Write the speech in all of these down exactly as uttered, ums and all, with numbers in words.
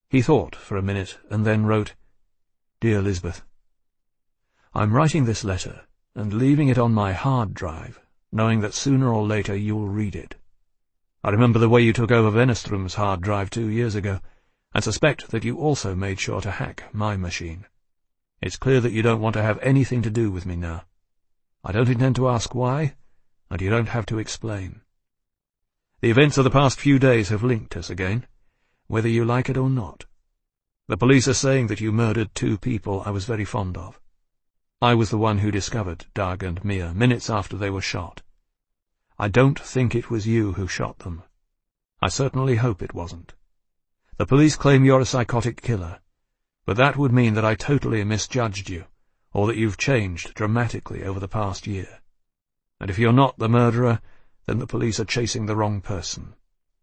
He thought for a minute and then wrote, "Dear Lisbeth, I'm writing this letter and leaving it on my hard drive, knowing that sooner or later you'll read it. I remember the way you took over Wennerström's hard drive two years ago, and suspect that you also made sure to hack my machine. It's clear that you don't want to have anything to do with me now. I don't intend to ask why, and you don't have to explain. The events of the past few days have linked us again, whether you like it or not. The police are saying that you murdered two people I was very fond of. I was the one who discovered Dag and Mia minutes after they were shot. I don't think it was you who shot them. I certainly hope it wasn't. The police claim you're a psychotic killer, but that would mean that I totally misjudged you, or that you've changed dramatically over the past year. And if you're not the murderer, then the police are chasing the wrong person.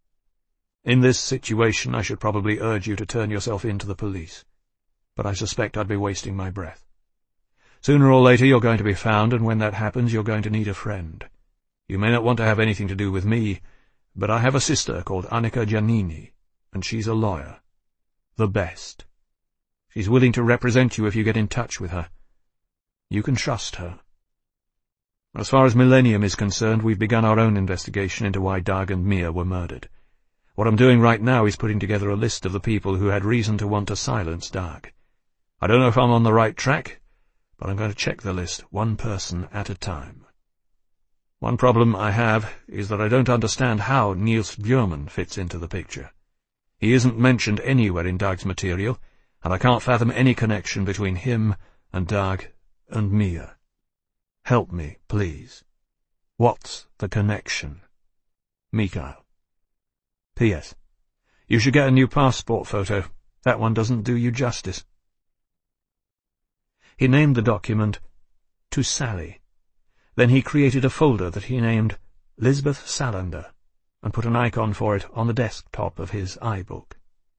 In this situation, I should probably urge you to turn yourself in to the police, but I suspect I'd be wasting my breath. Sooner or later you're going to be found, and when that happens you're going to need a friend. You may not want to have anything to do with me, but I have a sister called Annika Giannini, and she's a lawyer. The best. She's willing to represent you if you get in touch with her. You can trust her. As far as Millennium is concerned, we've begun our own investigation into why Dag and Mia were murdered. What I'm doing right now is putting together a list of the people who had reason to want to silence Dag. I don't know if I'm on the right track, but I'm going to check the list one person at a time. One problem I have is that I don't understand how Niels Björman fits into the picture. He isn't mentioned anywhere in Dag's material, and I can't fathom any connection between him and Dag and Mia. Help me, please. What's the connection? Mikael. P S. You should get a new passport photo. That one doesn't do you justice. He named the document To Sally. Then he created a folder that he named Lisbeth Salander and put an icon for it on the desktop of his iBook.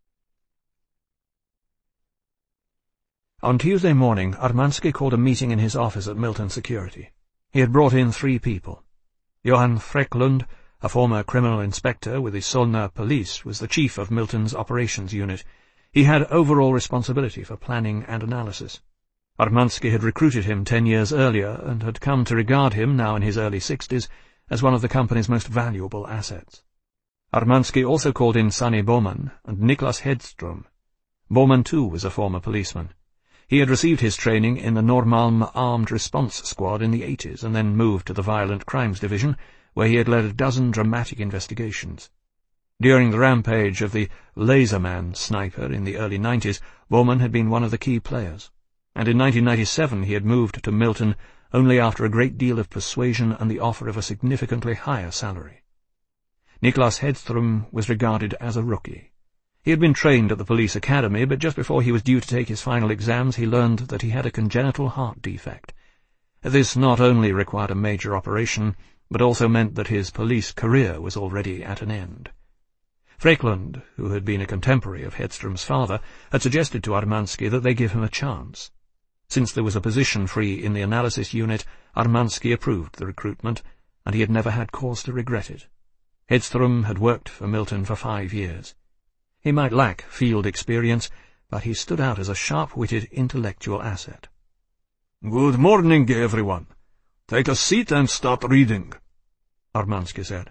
On Tuesday morning, Armansky called a meeting in his office at Milton Security. He had brought in three people. Johan Frecklund, a former criminal inspector with the Solna police, was the chief of Milton's operations unit. He had overall responsibility for planning and analysis. Armansky had recruited him ten years earlier and had come to regard him, now in his early sixties, as one of the company's most valuable assets. Armansky also called in Sonny Bowman and Niklas Hedström. Bowman, too, was a former policeman. He had received his training in the Norrmalm Armed Response Squad in the eighties and then moved to the Violent Crimes Division, where he had led a dozen dramatic investigations. During the rampage of the Laserman sniper in the early nineties, Bowman had been one of the key players, and in nineteen ninety-seven he had moved to Milton only after a great deal of persuasion and the offer of a significantly higher salary. Niklas Hedström was regarded as a rookie. He had been trained at the police academy, but just before he was due to take his final exams he learned that he had a congenital heart defect. This not only required a major operation, but also meant that his police career was already at an end. Frecklund, who had been a contemporary of Hedström's father, had suggested to Armansky that they give him a chance. Since there was a position free in the analysis unit, Armansky approved the recruitment, and he had never had cause to regret it. Hedström had worked for Milton for five years. He might lack field experience, but he stood out as a sharp-witted intellectual asset. "Good morning, everyone. Take a seat and start reading," Armansky said.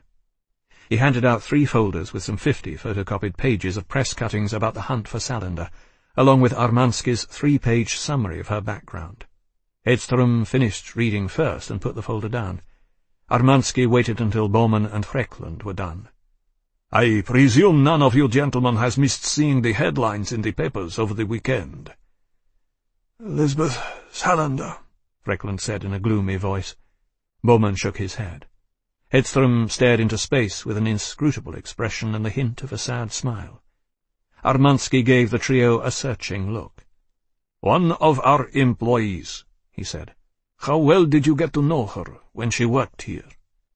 He handed out three folders with some fifty photocopied pages of press cuttings about the hunt for Salander, along with Armansky's three-page summary of her background. Hedström finished reading first and put the folder down. Armansky waited until Bowman and Frecklund were done. "I presume none of you gentlemen has missed seeing the headlines in the papers over the weekend." "Lisbeth Salander," Frecklund said in a gloomy voice. Bowman shook his head. Hedström stared into space with an inscrutable expression and the hint of a sad smile. Armansky gave the trio a searching look. "One of our employees," he said. "How well did you get to know her when she worked here?"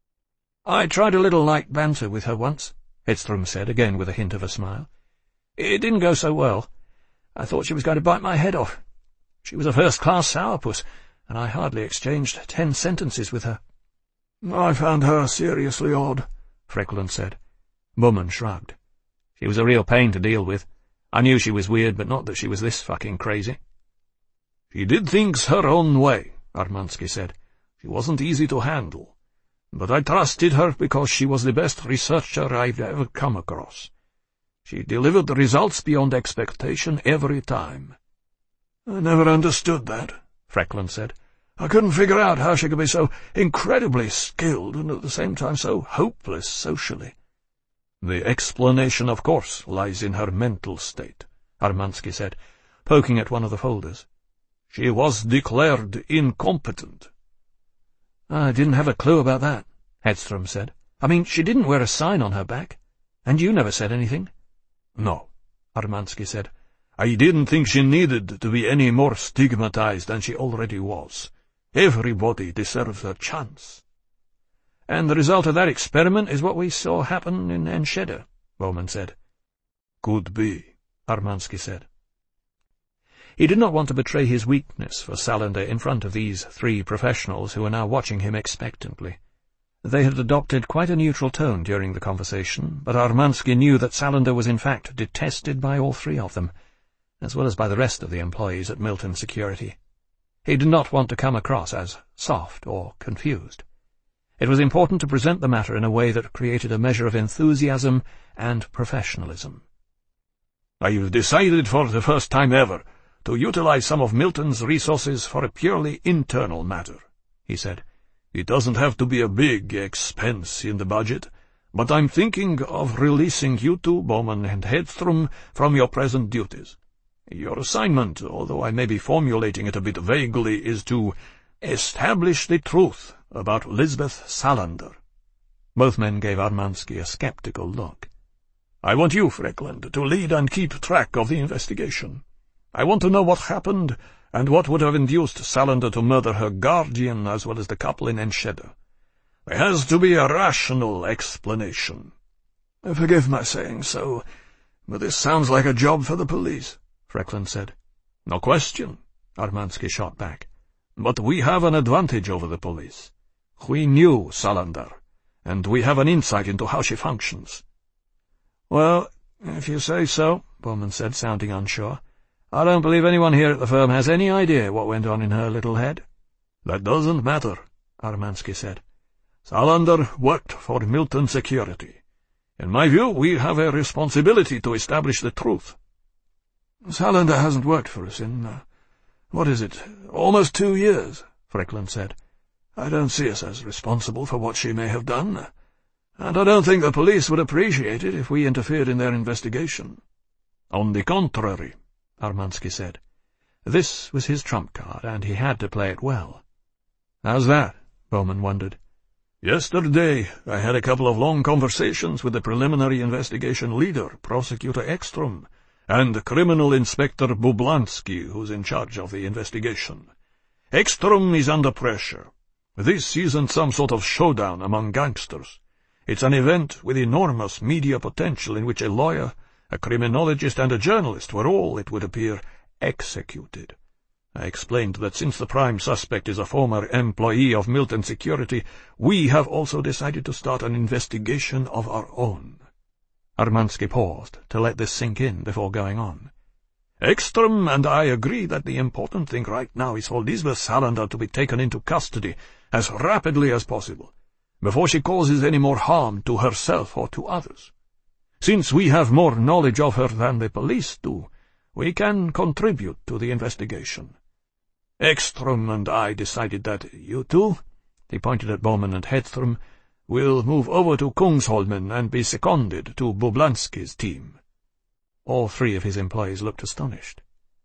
"I tried a little light banter with her once," Hedström said, again with a hint of a smile. "It didn't go so well. I thought she was going to bite my head off. She was a first-class sourpuss, and I hardly exchanged ten sentences with her." "I found her seriously odd," Frecklund said. Bowman shrugged. "She was a real pain to deal with. I knew she was weird, but not that she was this fucking crazy. She did things her own way, Armansky said. She wasn't easy to handle. But I trusted her because she was the best researcher I've ever come across. She delivered results beyond expectation every time. I never understood that, Freckland said. I couldn't figure out how she could be so incredibly skilled and at the same time so hopeless socially. The explanation, of course, lies in her mental state, Armansky said, poking at one of the folders. She was declared incompetent. I didn't have a clue about that, Hedstrom said. I mean, she didn't wear a sign on her back. And you never said anything. No, Armansky said. I didn't think she needed to be any more stigmatized than she already was. Everybody deserves a chance. And the result of that experiment is what we saw happen in Enschede, Bowman said. Could be, Armansky said. He did not want to betray his weakness for Salander in front of these three professionals who were now watching him expectantly. They had adopted quite a neutral tone during the conversation, but Armansky knew that Salander was in fact detested by all three of them, as well as by the rest of the employees at Milton Security. He did not want to come across as soft or confused. It was important to present the matter in a way that created a measure of enthusiasm and professionalism. I've decided for the first time ever to utilize some of Milton's resources for a purely internal matter, he said. It doesn't have to be a big expense in the budget, but I'm thinking of releasing you two, Bowman and Hedstrom, from your present duties. Your assignment, although I may be formulating it a bit vaguely, is to establish the truth about Lisbeth Salander. Both men gave Armansky a skeptical look. I want you, Freckland, to lead and keep track of the investigation. I want to know what happened and what would have induced Salander to murder her guardian as well as the couple in Enschede. There has to be a rational explanation. Forgive my saying so, but this sounds like a job for the police, Freckland said. No question, Armansky shot back. But we have an advantage over the police. We knew Salander, and we have an insight into how she functions. Well, if you say so, Bowman said, sounding unsure. I don't believe anyone here at the firm has any idea what went on in her little head. That doesn't matter, Armansky said. Salander worked for Milton Security. In my view, we have a responsibility to establish the truth. Salander hasn't worked for us in, uh, what is it, almost two years, Freckland said. I don't see us as responsible for what she may have done, and I don't think the police would appreciate it if we interfered in their investigation. On the contrary, Armansky said. This was his trump card, and he had to play it well. How's that? Bowman wondered. Yesterday I had a couple of long conversations with the preliminary investigation leader, Prosecutor Ekstrom, and Criminal Inspector Bublansky, who's in charge of the investigation. Ekstrom is under pressure. This isn't some sort of showdown among gangsters. It's an event with enormous media potential in which a lawyer, a criminologist, and a journalist were all, it would appear, executed. I explained that since the prime suspect is a former employee of Milton Security, we have also decided to start an investigation of our own. Armansky paused to let this sink in before going on. Ekstrom and I agree that the important thing right now is for Lisbeth Salander to be taken into custody as rapidly as possible, before she causes any more harm to herself or to others. Since we have more knowledge of her than the police do, we can contribute to the investigation. Ekstrom and I decided that you two, he pointed at Bowman and Hedstrom, will move over to Kungsholmen and be seconded to Bublansky's team. All three of his employees looked astonished.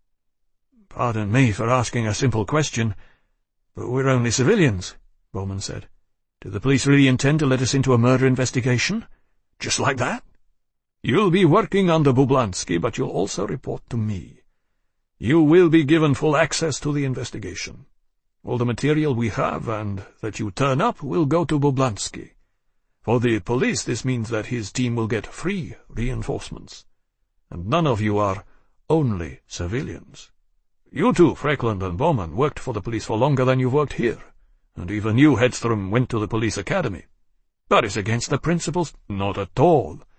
Pardon me for asking a simple question, but we're only civilians, Bowman said. Do the police really intend to let us into a murder investigation? Just like that? You'll be working under Bublansky, but you'll also report to me. You will be given full access to the investigation. All the material we have and that you turn up will go to Bublansky. For the police, this means that his team will get free reinforcements. And none of you are only civilians. You two, Freckland and Bowman, worked for the police for longer than you've worked here, and even you, Hedstrom, went to the police academy. That is against the principles. Not at all.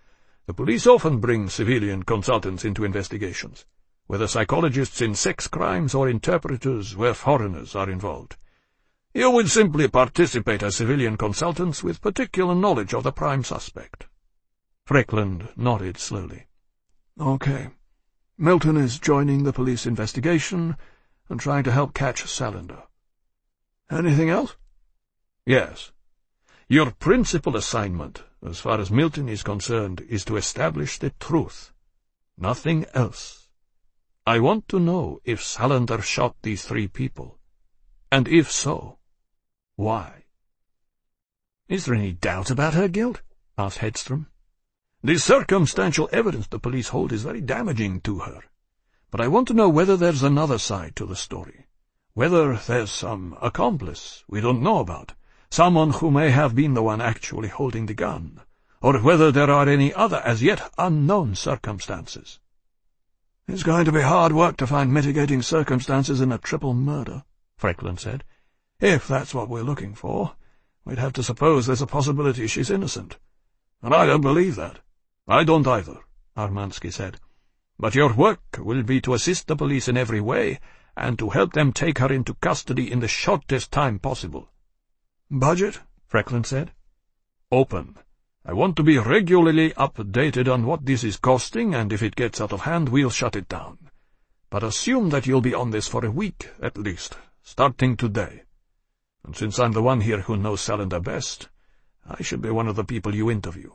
The police often bring civilian consultants into investigations, whether psychologists in sex crimes or interpreters where foreigners are involved. You would simply participate as civilian consultants with particular knowledge of the prime suspect. Freckland nodded slowly. Okay. Milton is joining the police investigation and trying to help catch Salander. Anything else? Yes. Your principal assignment, as far as Milton is concerned, is to establish the truth. Nothing else. I want to know if Salander shot these three people. And if so, why? Is there any doubt about her guilt? Asked Hedstrom. The circumstantial evidence the police hold is very damaging to her. But I want to know whether there's another side to the story. Whether there's some accomplice we don't know about, someone who may have been the one actually holding the gun, or whether there are any other as yet unknown circumstances. It's going to be hard work to find mitigating circumstances in a triple murder, Freckland said. If that's what we're looking for, we'd have to suppose there's a possibility she's innocent. And I don't believe that. I don't either, Armansky said. But your work will be to assist the police in every way, and to help them take her into custody in the shortest time possible. Budget? Freckland said. Open. I want to be regularly updated on what this is costing, and if it gets out of hand, we'll shut it down. But assume that you'll be on this for a week, at least, starting today. And since I'm the one here who knows Salander best, I should be one of the people you interview.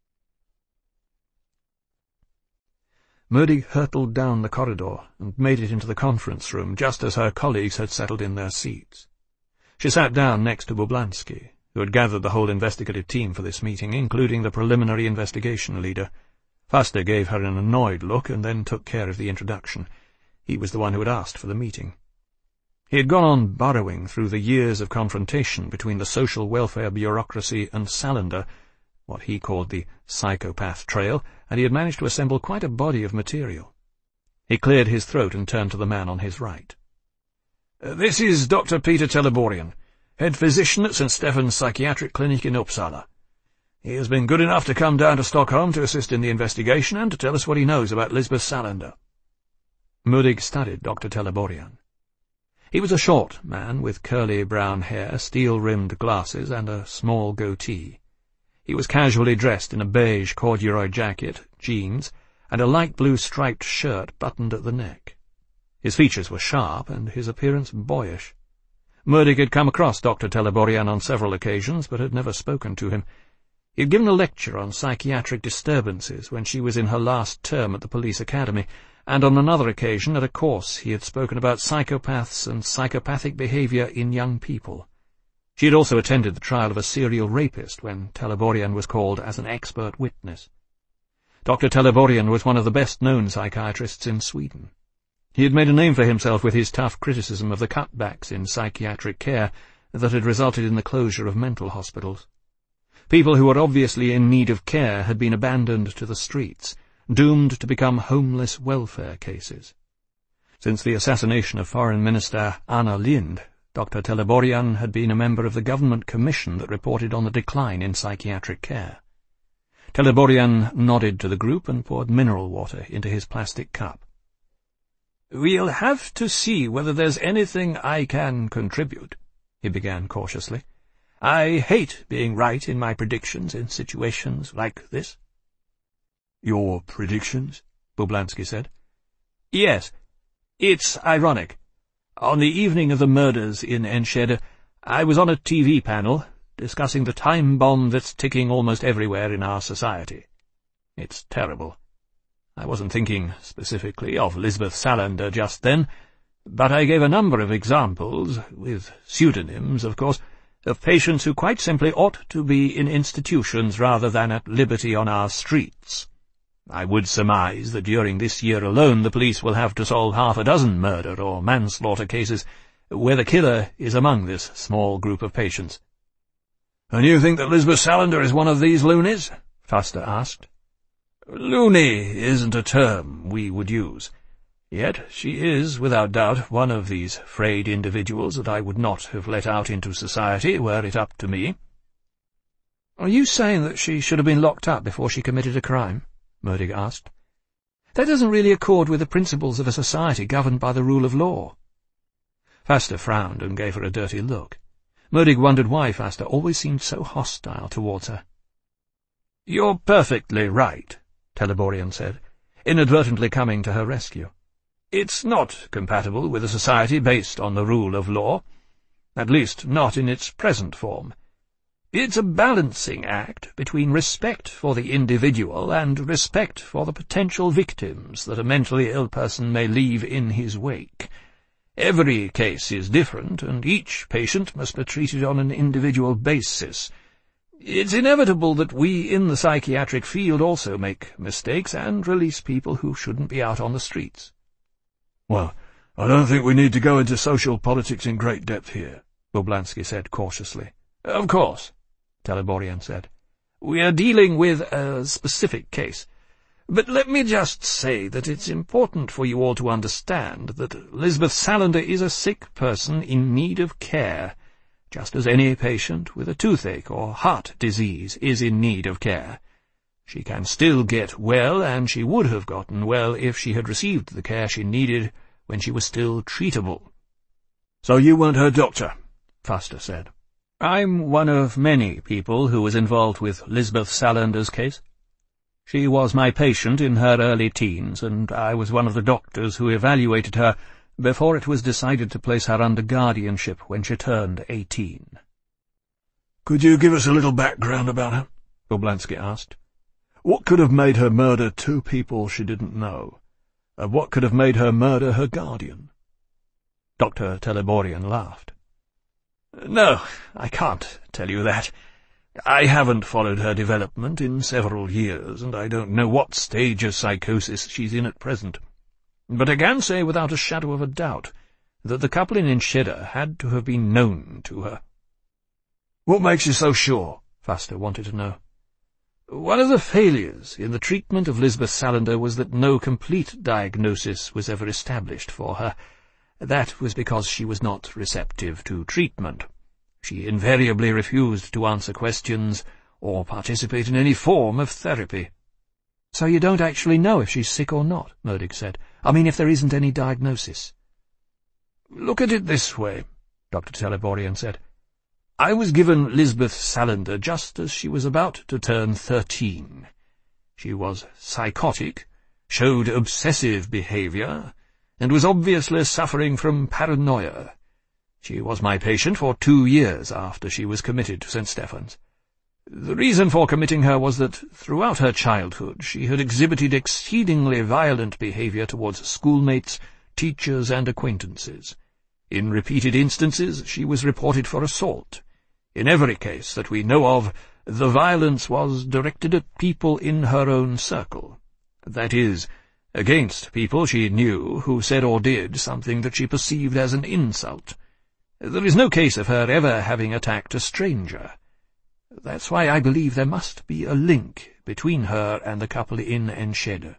Modig hurtled down the corridor and made it into the conference room just as her colleagues had settled in their seats. She sat down next to Bublansky, who had gathered the whole investigative team for this meeting, including the preliminary investigation leader. Faster gave her an annoyed look and then took care of the introduction. He was the one who had asked for the meeting. He had gone on burrowing through the years of confrontation between the social welfare bureaucracy and Salander, what he called the psychopath trail, and he had managed to assemble quite a body of material. He cleared his throat and turned to the man on his right. Uh, this is Doctor Peter Teleborian, head physician at Saint Stephen's Psychiatric Clinic in Uppsala. He has been good enough to come down to Stockholm to assist in the investigation and to tell us what he knows about Lisbeth Salander. Modig studied Doctor Teleborian. He was a short man with curly brown hair, steel-rimmed glasses, and a small goatee. He was casually dressed in a beige corduroy jacket, jeans, and a light blue striped shirt buttoned at the neck. His features were sharp, and his appearance boyish. Modig had come across Doctor Teleborian on several occasions, but had never spoken to him. He had given a lecture on psychiatric disturbances when she was in her last term at the police academy, and on another occasion at a course he had spoken about psychopaths and psychopathic behavior in young people. She had also attended the trial of a serial rapist when Teleborian was called as an expert witness. Doctor Teleborian was one of the best-known psychiatrists in Sweden. He had made a name for himself with his tough criticism of the cutbacks in psychiatric care that had resulted in the closure of mental hospitals. People who were obviously in need of care had been abandoned to the streets, doomed to become homeless welfare cases. Since the assassination of Foreign Minister Anna Lindh, Doctor Teleborian had been a member of the government commission that reported on the decline in psychiatric care. Teleborian nodded to the group and poured mineral water into his plastic cup. "We'll have to see whether there's anything I can contribute," he began cautiously. "I hate being right in my predictions in situations like this." "Your predictions?" Bublansky said. "Yes. It's ironic. On the evening of the murders in Enschede, I was on a T V panel discussing the time bomb that's ticking almost everywhere in our society. It's terrible. I wasn't thinking specifically of Lisbeth Salander just then, but I gave a number of examples, with pseudonyms, of course, of patients who quite simply ought to be in institutions rather than at liberty on our streets. I would surmise that during this year alone the police will have to solve half a dozen murder or manslaughter cases where the killer is among this small group of patients." "And you think that Lisbeth Salander is one of these loonies?" Faster asked. "Loony isn't a term we would use. Yet she is, without doubt, one of these frayed individuals that I would not have let out into society were it up to me." "Are you saying that she should have been locked up before she committed a crime?" Murdig asked. "That doesn't really accord with the principles of a society governed by the rule of law." Faster frowned and gave her a dirty look. Murdig wondered why Faster always seemed so hostile towards her. "You're perfectly right," Teleborian said, inadvertently coming to her rescue. "It's not compatible with a society based on the rule of law, at least not in its present form. It's a balancing act between respect for the individual and respect for the potential victims that a mentally ill person may leave in his wake. Every case is different, and each patient must be treated on an individual basis. It's inevitable that we in the psychiatric field also make mistakes and release people who shouldn't be out on the streets." "Well, I don't think we need to go into social politics in great depth here," Boblansky said cautiously. "Of course," Teleborian said. "We are dealing with a specific case. But let me just say that it's important for you all to understand that Lisbeth Salander is a sick person in need of care, just as any patient with a toothache or heart disease is in need of care. She can still get well, and she would have gotten well if she had received the care she needed when she was still treatable." "So you weren't her doctor?" Faster said. "I'm one of many people who was involved with Lisbeth Salander's case. She was my patient in her early teens, and I was one of the doctors who evaluated her before it was decided to place her under guardianship when she turned eighteen." "Could you give us a little background about her?" Boblansky asked. "What could have made her murder two people she didn't know? And what could have made her murder her guardian?" Doctor Teleborian laughed. "No, I can't tell you that. I haven't followed her development in several years, and I don't know what stage of psychosis she's in at present. But I can say without a shadow of a doubt that the couple in Enschede had to have been known to her." "What makes you so sure?" Faster wanted to know. "One of the failures in the treatment of Lisbeth Salander was that no complete diagnosis was ever established for her. That was because she was not receptive to treatment. She invariably refused to answer questions or participate in any form of therapy." "So you don't actually know if she's sick or not," Murdig said. "I mean, if there isn't any diagnosis." "Look at it this way," Doctor Teleborian said. "I was given Lisbeth Salander just as she was about to turn thirteen. She was psychotic, showed obsessive behavior, and was obviously suffering from paranoia. She was my patient for two years after she was committed to Saint Stephen's. The reason for committing her was that throughout her childhood she had exhibited exceedingly violent behavior towards schoolmates, teachers, and acquaintances. In repeated instances she was reported for assault. In every case that we know of, the violence was directed at people in her own circle. That is, against people she knew who said or did something that she perceived as an insult. There is no case of her ever having attacked a stranger. That's why I believe there must be a link between her and the couple in Enschede."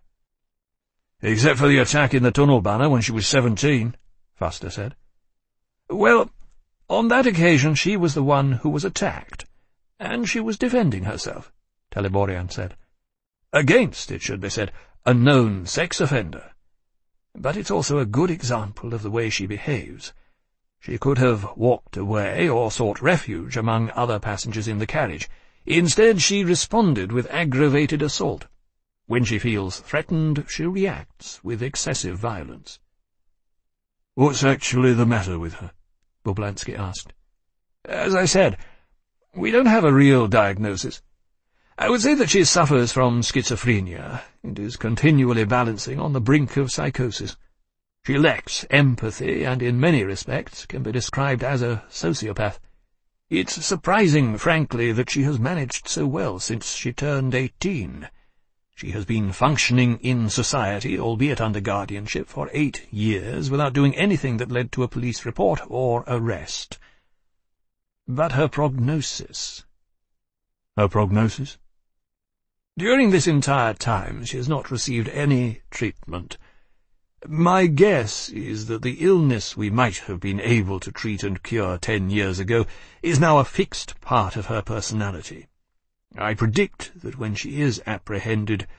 "Except for the attack in the Tunnelbana when she was seventeen," Faster said. "Well, on that occasion she was the one who was attacked, and she was defending herself," Teleborian said. "Against, it should be said, a known sex offender. But it's also a good example of the way she behaves. She could have walked away or sought refuge among other passengers in the carriage. Instead, she responded with aggravated assault. When she feels threatened, she reacts with excessive violence." "What's actually the matter with her?" Boblansky asked. "As I said, we don't have a real diagnosis. I would say that she suffers from schizophrenia and is continually balancing on the brink of psychosis. She lacks empathy and in many respects can be described as a sociopath. It's surprising, frankly, that she has managed so well since she turned eighteen. She has been functioning in society, albeit under guardianship, for eight years without doing anything that led to a police report or arrest. But her prognosis... Her prognosis? During this entire time she has not received any treatment. My guess is that the illness we might have been able to treat and cure ten years ago is now a fixed part of her personality. I predict that when she is apprehended,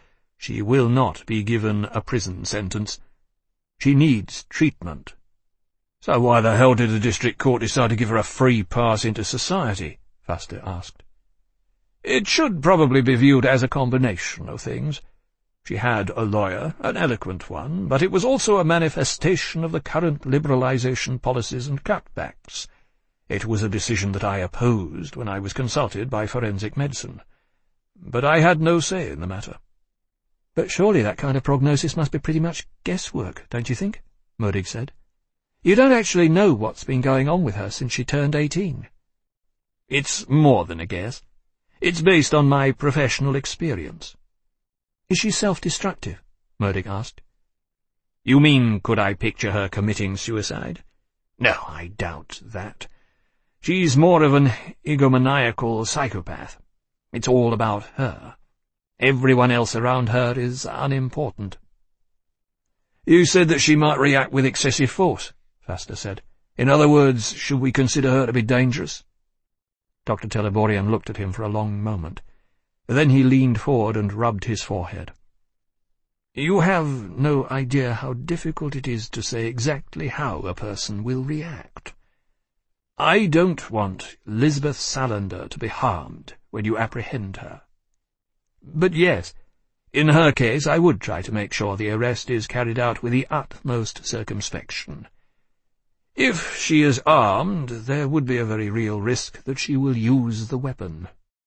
She will not be given a prison sentence. She needs treatment. So why the hell did the district court decide to give her a free pass into society? Faster asked. It should probably be viewed as a combination of things. She had a lawyer, an eloquent one, but it was also a manifestation of the current liberalization policies and cutbacks. It was a decision that I opposed when I was consulted by forensic medicine. But I had no say in the matter. But surely that kind of prognosis must be pretty much guesswork, don't you think? Modig said. You don't actually know what's been going on with her since she turned eighteen. It's more than a guess. It's based on my professional experience. Is she self-destructive? Modig asked. You mean, could I picture her committing suicide? No, I doubt that. She's more of an egomaniacal psychopath. It's all about her. Everyone else around her is unimportant. You said that she might react with excessive force, Faster said. In other words, should we consider her to be dangerous? Doctor Teleborian looked at him for a long moment. Then he leaned forward and rubbed his forehead. You have no idea how difficult it is to say exactly how a person will react. I don't want Lisbeth Salander to be harmed when you apprehend her. But yes, in her case I would try to make sure the arrest is carried out with the utmost circumspection. If she is armed, there would be a very real risk that she will use the weapon.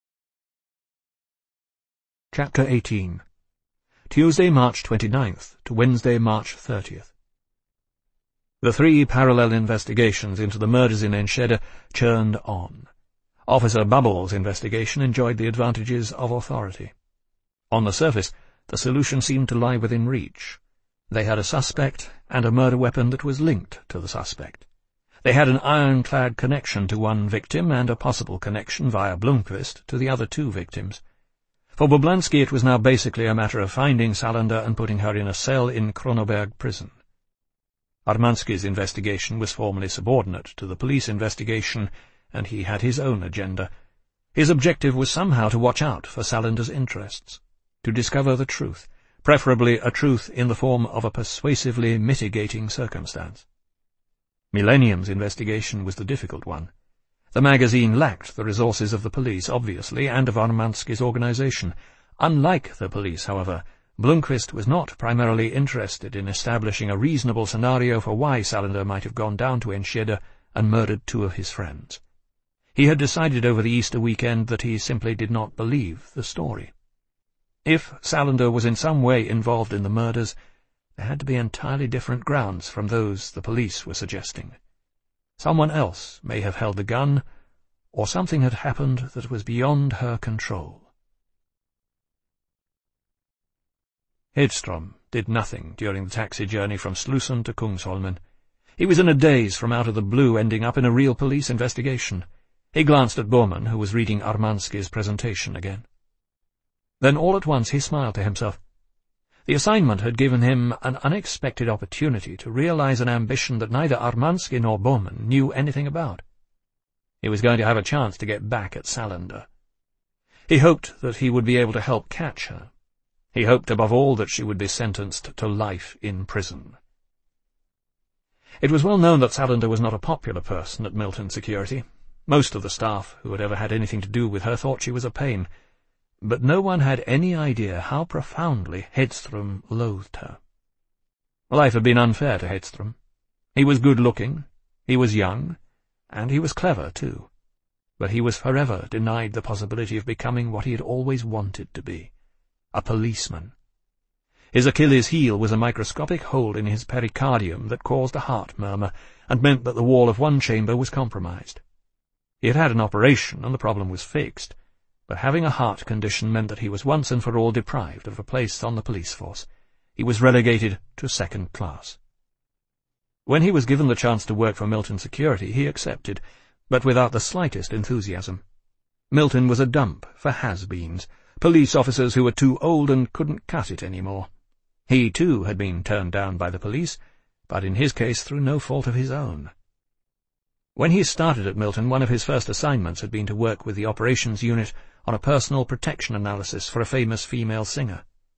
Chapter eighteen. Tuesday, March twenty-ninth to Wednesday, March thirtieth. The three parallel investigations into the murders in Enschede churned on. Officer Bubble's investigation enjoyed the advantages of authority. On the surface, the solution seemed to lie within reach. They had a suspect and a murder weapon that was linked to the suspect. They had an ironclad connection to one victim and a possible connection via Blomqvist to the other two victims. For Boblansky it was now basically a matter of finding Salander and putting her in a cell in Kronoberg prison. Armansky's investigation was formally subordinate to the police investigation, and he had his own agenda. His objective was somehow to watch out for Salander's interests, to discover the truth, preferably a truth in the form of a persuasively mitigating circumstance. Millennium's investigation was the difficult one. The magazine lacked the resources of the police, obviously, and of Armansky's organization. Unlike the police, however, Blomqvist was not primarily interested in establishing a reasonable scenario for why Salander might have gone down to Enschede and murdered two of his friends. He had decided over the Easter weekend that he simply did not believe the story. If Salander was in some way involved in the murders, there had to be entirely different grounds from those the police were suggesting. Someone else may have held the gun, or something had happened that was beyond her control. Hedström did nothing during the taxi journey from Slussen to Kungsholmen. He was in a daze from out of the blue, ending up in a real police investigation. He glanced at Bormann, who was reading Armansky's presentation again. Then all at once he smiled to himself. The assignment had given him an unexpected opportunity to realize an ambition that neither Armansky nor Bormann knew anything about. He was going to have a chance to get back at Salander. He hoped that he would be able to help catch her. He hoped above all that she would be sentenced to life in prison. It was well known that Salander was not a popular person at Milton Security. Most of the staff who had ever had anything to do with her thought she was a pain, but no one had any idea how profoundly Hedström loathed her. Life had been unfair to Hedström. He was good-looking, he was young, and he was clever, too. But he was forever denied the possibility of becoming what he had always wanted to be, a policeman. His Achilles' heel was a microscopic hole in his pericardium that caused a heart murmur, and meant that the wall of one chamber was compromised. He had had an operation, and the problem was fixed, but having a heart condition meant that he was once and for all deprived of a place on the police force. He was relegated to second class. When he was given the chance to work for Milton Security, he accepted, but without the slightest enthusiasm. Milton was a dump for has-beens, police officers who were too old and couldn't cut it any more. He, too, had been turned down by the police, but in his case through no fault of his own. When he started at Milton, one of his first assignments had been to work with the operations unit on a personal protection analysis for a famous female singer.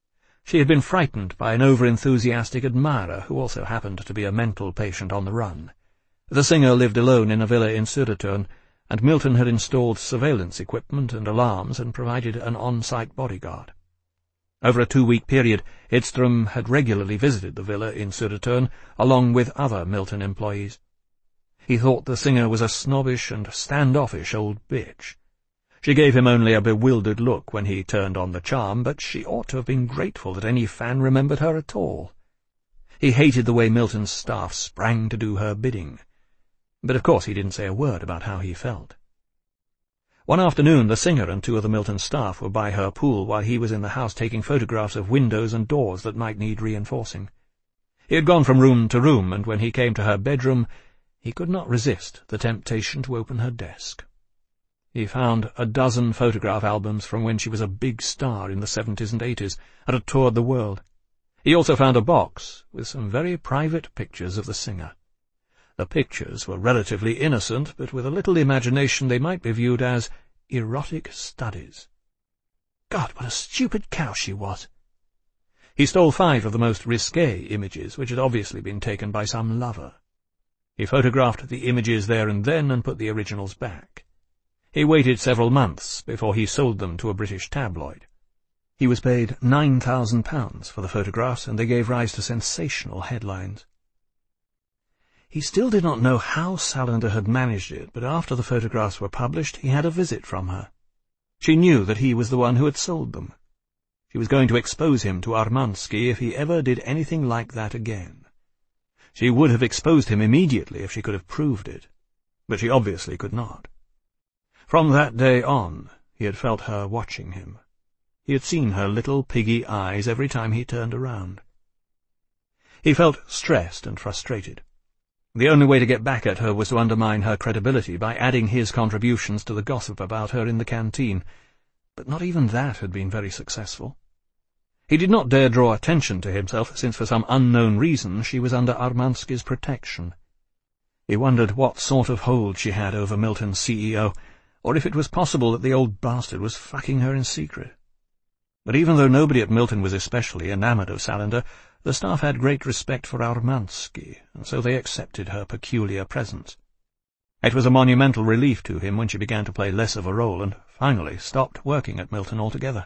She had been frightened by an over-enthusiastic admirer who also happened to be a mental patient on the run. The singer lived alone in a villa in Södertörn, and Milton had installed surveillance equipment and alarms and provided an on-site bodyguard. Over a two-week period, Edström had regularly visited the villa in Södertörn, along with other Milton employees. He thought the singer was a snobbish and standoffish old bitch. She gave him only a bewildered look when he turned on the charm, but she ought to have been grateful that any fan remembered her at all. He hated the way Milton's staff sprang to do her bidding. But of course he didn't say a word about how he felt. One afternoon the singer and two of the Milton staff were by her pool while he was in the house taking photographs of windows and doors that might need reinforcing. He had gone from room to room, and when he came to her bedroom, he could not resist the temptation to open her desk. He found a dozen photograph albums from when she was a big star in the seventies and eighties and had toured the world. He also found a box with some very private pictures of the singer. The pictures were relatively innocent, but with a little imagination they might be viewed as erotic studies. God, what a stupid cow she was! He stole five of the most risque images, which had obviously been taken by some lover. He photographed the images there and then and put the originals back. He waited several months before he sold them to a British tabloid. He was paid nine thousand pounds for the photographs, and they gave rise to sensational headlines. He still did not know how Salander had managed it, but after the photographs were published, he had a visit from her. She knew that he was the one who had sold them. She was going to expose him to Armansky if he ever did anything like that again. She would have exposed him immediately if she could have proved it, but she obviously could not. From that day on, he had felt her watching him. He had seen her little piggy eyes every time he turned around. He felt stressed and frustrated. The only way to get back at her was to undermine her credibility by adding his contributions to the gossip about her in the canteen, but not even that had been very successful. He did not dare draw attention to himself, since for some unknown reason she was under Armansky's protection. He wondered what sort of hold she had over Milton's C E O, or if it was possible that the old bastard was fucking her in secret. But even though nobody at Milton was especially enamoured of Salander, the staff had great respect for Armansky, and so they accepted her peculiar presence. It was a monumental relief to him when she began to play less of a role and finally stopped working at Milton altogether.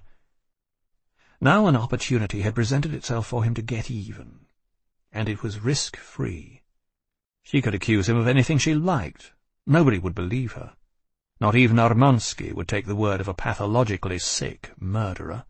Now an opportunity had presented itself for him to get even, and it was risk-free. She could accuse him of anything she liked. Nobody would believe her. Not even Armansky would take the word of a pathologically sick murderer.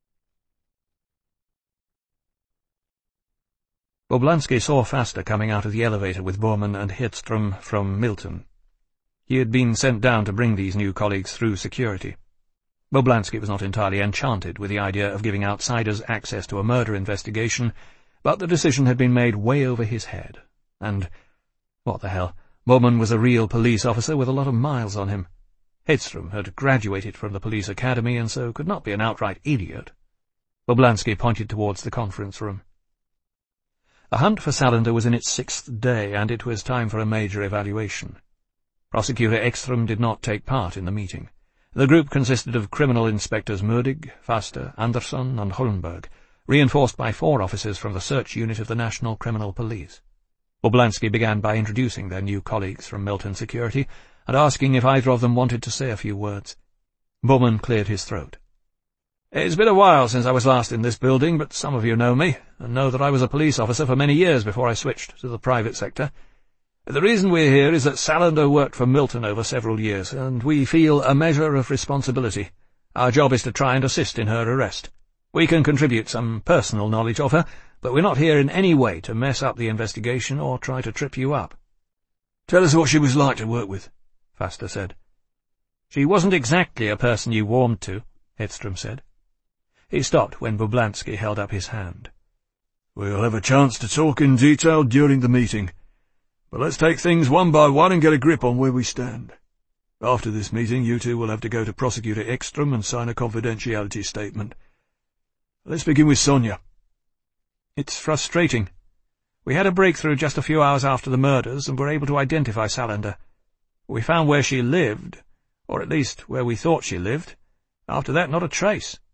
Boblansky saw Faster coming out of the elevator with Bormann and Hedström from Milton. He had been sent down to bring these new colleagues through security. Boblansky was not entirely enchanted with the idea of giving outsiders access to a murder investigation, but the decision had been made way over his head. And, what the hell, Bormann was a real police officer with a lot of miles on him. Hedström had graduated from the police academy and so could not be an outright idiot. Boblansky pointed towards the conference room. The hunt for Salander was in its sixth day, and it was time for a major evaluation. Prosecutor Ekström did not take part in the meeting. The group consisted of criminal inspectors Modig, Faster, Andersson, and Holmberg, reinforced by four officers from the search unit of the National Criminal Police. Boblansky began by introducing their new colleagues from Milton Security and asking if either of them wanted to say a few words. Bormann cleared his throat. "It's been a while since I was last in this building, but some of you know me, and know that I was a police officer for many years before I switched to the private sector. The reason we're here is that Salander worked for Milton over several years, and we feel a measure of responsibility. Our job is to try and assist in her arrest. We can contribute some personal knowledge of her, but we're not here in any way to mess up the investigation or try to trip you up." "Tell us what she was like to work with," Faster said. "She wasn't exactly a person you warmed to," Hedström said. He stopped when Boblansky held up his hand. "We'll have a chance to talk in detail during the meeting, but let's take things one by one and get a grip on where we stand. After this meeting, you two will have to go to Prosecutor Ekström and sign a confidentiality statement. Let's begin with Sonia." "It's frustrating. We had a breakthrough just a few hours after the murders and were able to identify Salander. We found where she lived, or at least where we thought she lived. After that, not a trace.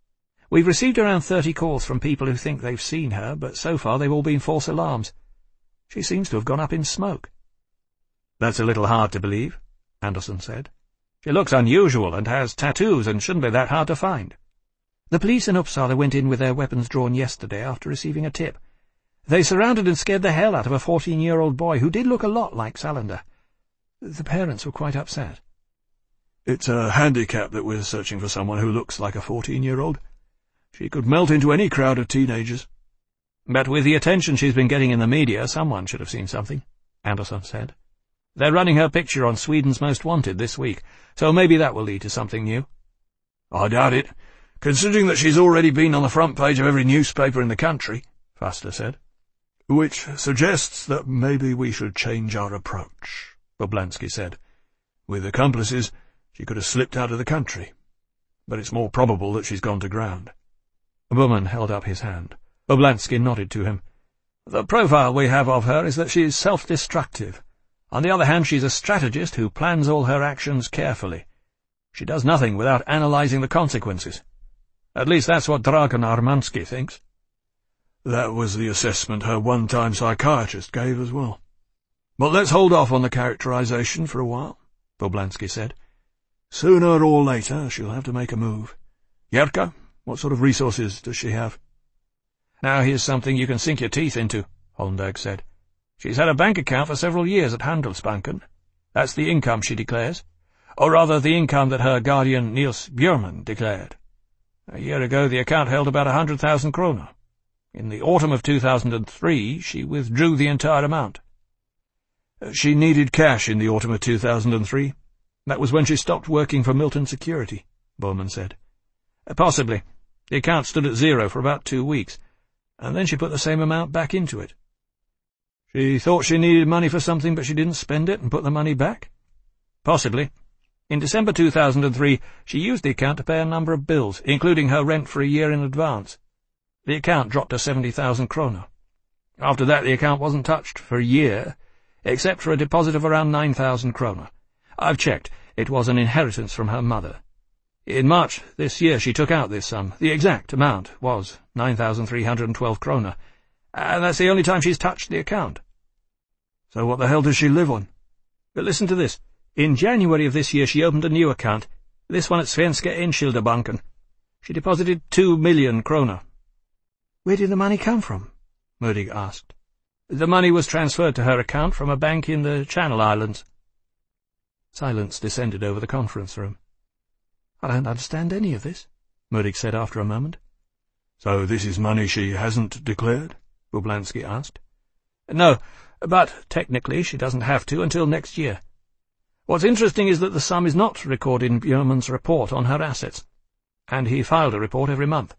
We've received around thirty calls from people who think they've seen her, but so far they've all been false alarms. She seems to have gone up in smoke." "That's a little hard to believe," Anderson said. "She looks unusual and has tattoos and shouldn't be that hard to find." "The police in Uppsala went in with their weapons drawn yesterday after receiving a tip. They surrounded and scared the hell out of a fourteen-year-old boy who did look a lot like Salander. The parents were quite upset." "It's a handicap that we're searching for someone who looks like a fourteen-year-old. She could melt into any crowd of teenagers." "But with the attention she's been getting in the media, someone should have seen something," Anderson said. "They're running her picture on Sweden's Most Wanted this week, so maybe that will lead to something new." "I doubt it, considering that she's already been on the front page of every newspaper in the country," Faster said. "Which suggests that maybe we should change our approach," Boblansky said. "With accomplices, she could have slipped out of the country, but it's more probable that she's gone to ground." Bowman held up his hand. Boblansky nodded to him. "The profile we have of her is that she's self-destructive. On the other hand, she's a strategist who plans all her actions carefully. She does nothing without analyzing the consequences. At least that's what Dragan Armansky thinks." "That was the assessment her one-time psychiatrist gave as well. But let's hold off on the characterization for a while," Boblansky said. "Sooner or later she'll have to make a move. Yerka, what sort of resources does she have?" "Now here's something you can sink your teeth into," Holmberg said. "She's had a bank account for several years at Handelsbanken. That's the income she declares. Or rather, the income that her guardian Niels Bjurman declared. A year ago the account held about a hundred thousand kroner. In the autumn of two thousand three she withdrew the entire amount." "She needed cash in the autumn of two thousand three. That was when she stopped working for Milton Security," Bowman said. "Possibly. The account stood at zero for about two weeks, and then she put the same amount back into it." "She thought she needed money for something, but she didn't spend it and put the money back?" "Possibly. In December two thousand three, she used the account to pay a number of bills, including her rent for a year in advance. The account dropped to seventy thousand kroner. After that the account wasn't touched for a year, except for a deposit of around nine thousand kroner. I've checked. It was an inheritance from her mother. In March this year she took out this sum. The exact amount was nine thousand three hundred twelve kroner, and that's the only time she's touched the account." "So what the hell does she live on?" "But listen to this. In January of this year she opened a new account, this one at Svenska Enskilda-banken. She deposited two million kroner." "Where did the money come from?" Modig asked. "The money was transferred to her account from a bank in the Channel Islands." Silence descended over the conference room. "I don't understand any of this," Modig said after a moment. "So this is money she hasn't declared?" Boblansky asked. "No, but technically she doesn't have to until next year. What's interesting is that the sum is not recorded in Bjurman's report on her assets, and he filed a report every month."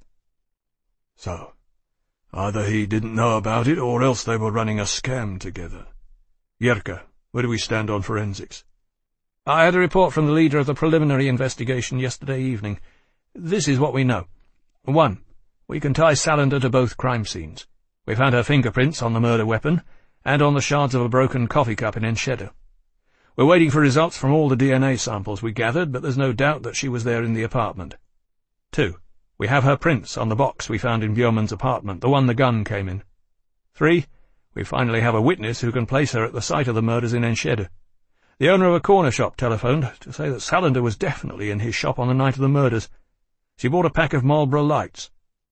"So, either he didn't know about it, or else they were running a scam together. Yerka, where do we stand on forensics?" "I had a report from the leader of the preliminary investigation yesterday evening. This is what we know. One, we can tie Salander to both crime scenes. We found her fingerprints on the murder weapon, and on the shards of a broken coffee cup in Enschede. We're waiting for results from all the D N A samples we gathered, but there's no doubt that she was there in the apartment. Two, we have her prints on the box we found in Bjurman's apartment, the one the gun came in. Three, we finally have a witness who can place her at the site of the murders in Enschede. The owner of a corner shop telephoned to say that Salander was definitely in his shop on the night of the murders. She bought a pack of Marlboro Lights."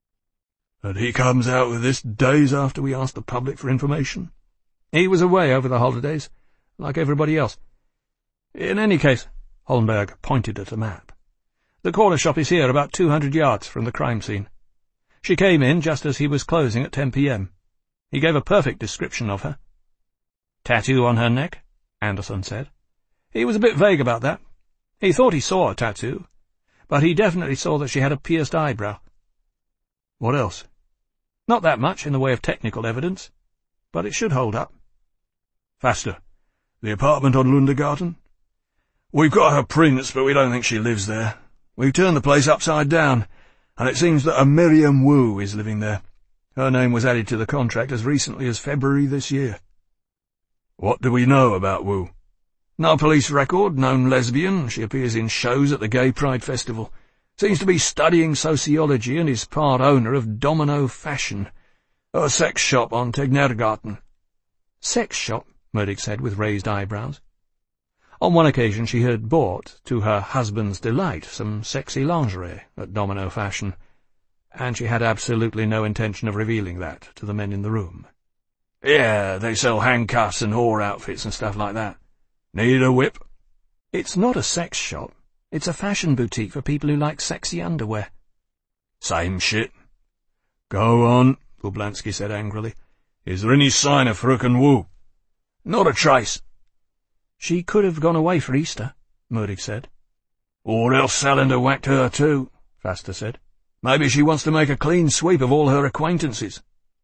"And he comes out with this days after we asked the public for information?" "He was away over the holidays, like everybody else. In any case," Holmberg pointed at a map, "the corner shop is here about two hundred yards from the crime scene. She came in just as he was closing at ten p m He gave a perfect description of her." "Tattoo on her neck?" Anderson said. "He was a bit vague about that. He thought he saw a tattoo, but he definitely saw that she had a pierced eyebrow." "What else?" "Not that much in the way of technical evidence, but it should hold up." "Faster. The apartment on Lundegarten?" "We've got her prints, but we don't think she lives there. We've turned the place upside down, and it seems that a Miriam Wu is living there. Her name was added to the contract as recently as February this year." "What do we know about Wu?" "No police record, known lesbian. She appears in shows at the Gay Pride Festival. Seems to be studying sociology and is part owner of Domino Fashion, a sex shop on Tegnergarten. Sex shop? Murdoch said with raised eyebrows. On one occasion she had bought, to her husband's delight, some sexy lingerie at Domino Fashion, and she had absolutely no intention of revealing that to the men in the room. Yeah, they sell handcuffs and whore outfits and stuff like that. Need a whip? It's not a sex shop. It's a fashion boutique for people who like sexy underwear. Same shit. Go on, Bublansky said angrily. Is there any sign of fröken Wu? Not a trace. She could have gone away for Easter, Murdoch said. Or else Salander whacked her too, Faster said. Maybe she wants to make a clean sweep of all her acquaintances.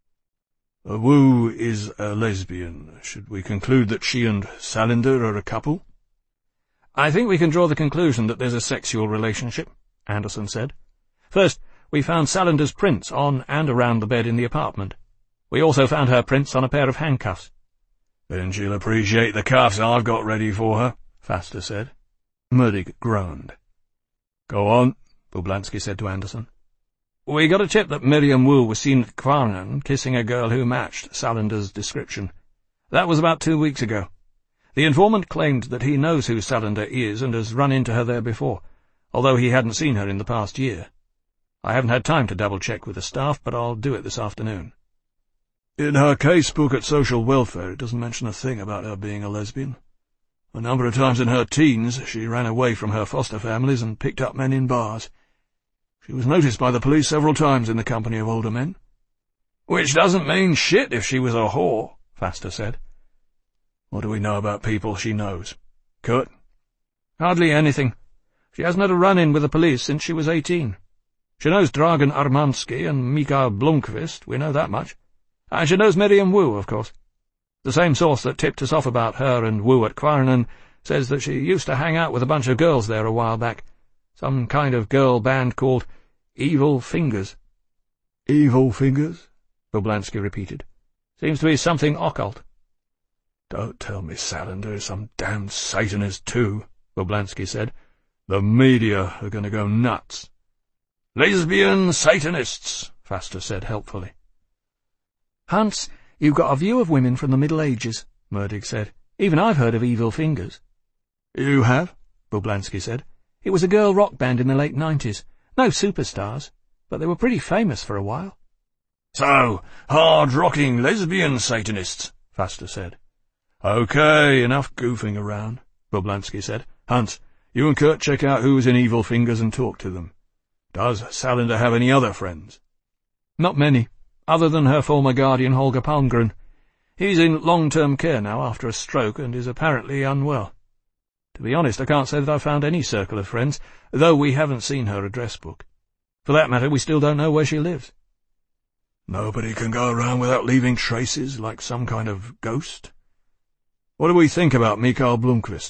Wu is a lesbian. Should we conclude that she and Salander are a couple? I think we can draw the conclusion that there's a sexual relationship, Anderson said. First, we found Salander's prints on and around the bed in the apartment. We also found her prints on a pair of handcuffs. Then she'll appreciate the cuffs I've got ready for her, Faster said. Murdoch groaned. Go on, Bublansky said to Anderson. We got a tip that Miriam Wu was seen at Kvarnen kissing a girl who matched Salander's description. That was about two weeks ago. The informant claimed that he knows who Salander is and has run into her there before, although he hadn't seen her in the past year. I haven't had time to double-check with the staff, but I'll do it this afternoon. In her casebook at Social Welfare, it doesn't mention a thing about her being a lesbian. A number of times in her teens, she ran away from her foster families and picked up men in bars. She was noticed by the police several times in the company of older men. Which doesn't mean shit if she was a whore, Faster said. What do we know about people she knows? Kurt? Hardly anything. She hasn't had a run-in with the police since she was eighteen. She knows Dragan Armansky and Mikael Blomqvist, we know that much. And she knows Miriam Wu, of course. The same source that tipped us off about her and Wu at Kvarnen says that she used to hang out with a bunch of girls there a while back. Some kind of girl band called Evil Fingers. Evil Fingers? Bublansky repeated. Seems to be something occult. Don't tell me Salander is some damned Satanist too, Bublansky said. The media are going to go nuts. Lesbian Satanists, Faster said helpfully. Hans, you've got a view of women from the Middle Ages, Murdoch said. Even I've heard of Evil Fingers. You have? Bublansky said. It was a girl rock band in the late nineties. No superstars, but they were pretty famous for a while. So, hard-rocking lesbian Satanists, Faster said. Okay, enough goofing around, Bublansky said. Hans, you and Kurt check out who's in Evil Fingers and talk to them. Does Salander have any other friends? Not many, other than her former guardian Holger Palmgren. He's in long-term care now after a stroke and is apparently unwell. To be honest, I can't say that I've found any circle of friends, though we haven't seen her address book. For that matter, we still don't know where she lives. Nobody can go around without leaving traces, like some kind of ghost. What do we think about Mikael Blomqvist?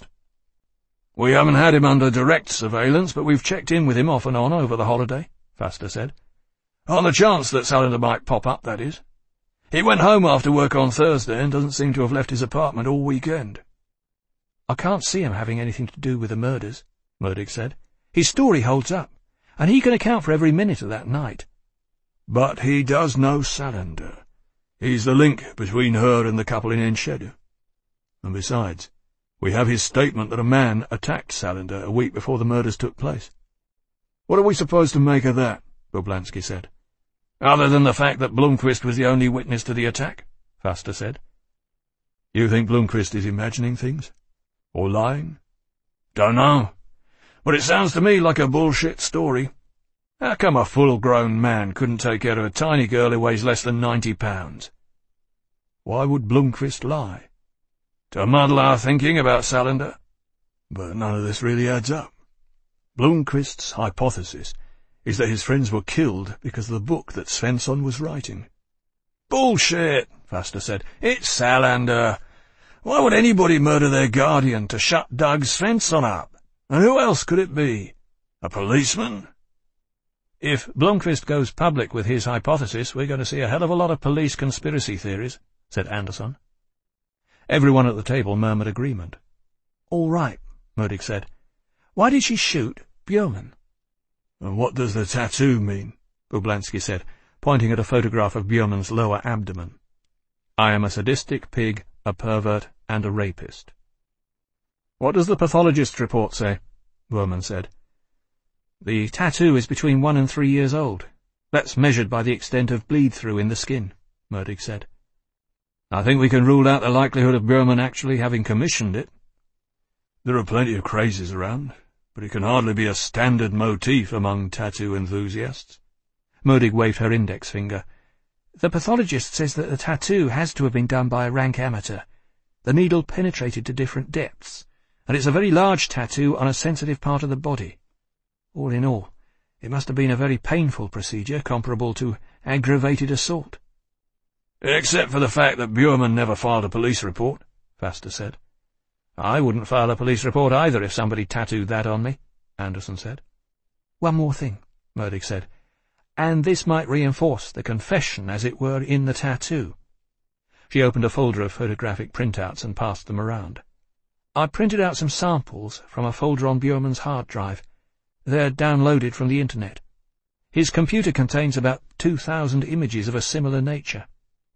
We haven't had him under direct surveillance, but we've checked in with him off and on over the holiday, Faster said. On the chance that Salander might pop up, that is. He went home after work on Thursday and doesn't seem to have left his apartment all weekend. I can't see him having anything to do with the murders, Murdoch said. His story holds up, and he can account for every minute of that night. But he does know Salander. He's the link between her and the couple in Enschede. And besides, we have his statement that a man attacked Salander a week before the murders took place. What are we supposed to make of that? Bublansky said. Other than the fact that Blomqvist was the only witness to the attack, Faster said. You think Blomqvist is imagining things? Or lying? Don't know. But it sounds to me like a bullshit story. How come a full-grown man couldn't take care of a tiny girl who weighs less than ninety pounds? Why would Blomqvist lie? To muddle our thinking about Salander? But none of this really adds up. Blomqvist's hypothesis is that his friends were killed because of the book that Svensson was writing. Bullshit, Faster said. It's Salander. Why would anybody murder their guardian to shut Doug Svensson up? And who else could it be? A policeman? If Blomqvist goes public with his hypothesis, we're going to see a hell of a lot of police conspiracy theories, said Anderson. Everyone at the table murmured agreement. All right, Murdoch said. Why did she shoot Bjorman? And what does the tattoo mean? Bublansky said, pointing at a photograph of Bjurman's lower abdomen. I am a sadistic pig, a pervert, and a rapist. What does the pathologist's report say? Bjurman said. The tattoo is between one and three years old. That's measured by the extent of bleed-through in the skin, Murdig said. I think we can rule out the likelihood of Bjurman actually having commissioned it. There are plenty of crazes around, but it can hardly be a standard motif among tattoo enthusiasts. Murdig waved her index finger. The pathologist says that the tattoo has to have been done by a rank amateur. The needle penetrated to different depths, and it's a very large tattoo on a sensitive part of the body. All in all, it must have been a very painful procedure, comparable to aggravated assault. Except for the fact that Bjurman never filed a police report, Faster said. I wouldn't file a police report either if somebody tattooed that on me, Anderson said. One more thing, Murdig said, and this might reinforce the confession, as it were, in the tattoo. She opened a folder of photographic printouts and passed them around. I printed out some samples from a folder on Bjurman's hard drive. They're downloaded from the internet. His computer contains about two thousand images of a similar nature.